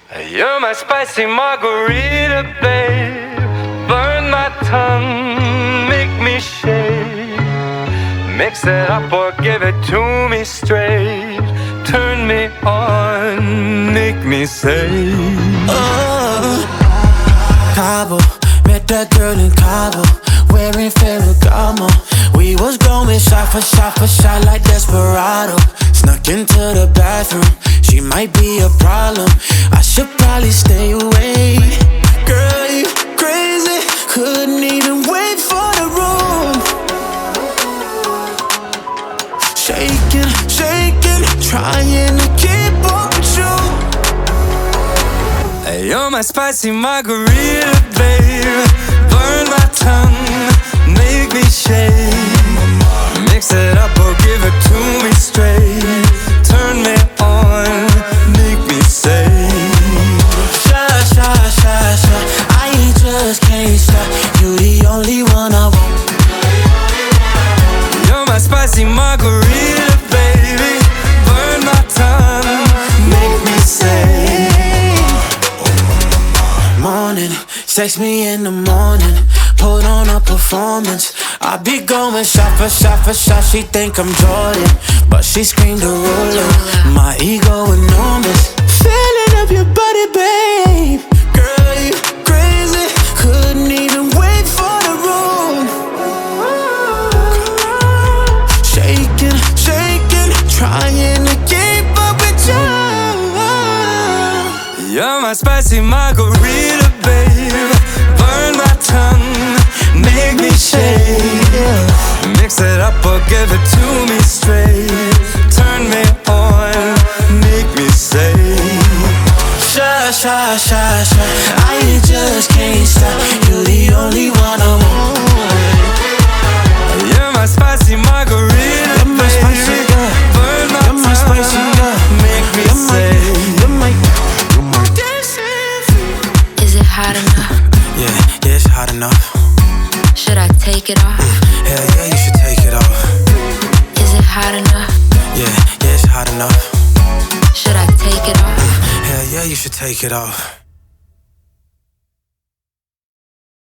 You're my spicy margarita, babe. Burn my tongue, make me shake. Mix it up or give it to me straight. Turn me on, make me say, oh. Cabo, met that girl in Cabo, wearing Ferragamo. We was going shot for shot for shot like Desperado. Snuck into the bathroom, she might be a problem. I should probably stay away. Girl, you crazy, couldn't even wait for the room. Shaking, shaking, trying to keep up with you. hey, you're my spicy margarita, babe. Burn my tongue, make me shake. Mix it up or give it to me straight. Turn me on, make me say, shy, shy, shy, shy. I just can't stop. You the only one I want. you're my spicy margarita, baby. Burn my tongue, make me say, Morning, text me in the morning. Put on a performance. I be going shot for shot for shot. She think I'm Jordan, but she screamed a ruler. My ego enormous. Feeling up your body, babe. Girl, you crazy. Couldn't even wait for the room. Shaking, shaking, trying to keep up with you. you're my spicy margarita, babe. Burn my tongue, make me shake. Mix it up or give it to me straight. Turn me on, make me say, Shy, shy, shy, shy. I just can't stop. You the only one I want. you're my spicy margarita, You're my spicy girl. Burn my You're my spicy tongue, girl. make me say, You're my Is it hot enough? yeah, it's hot enough. Should I take it off? Hell yeah, you should take it off. Is it hot enough? Yeah, it's hot enough. Should I take it off? Hell yeah, you should take it off.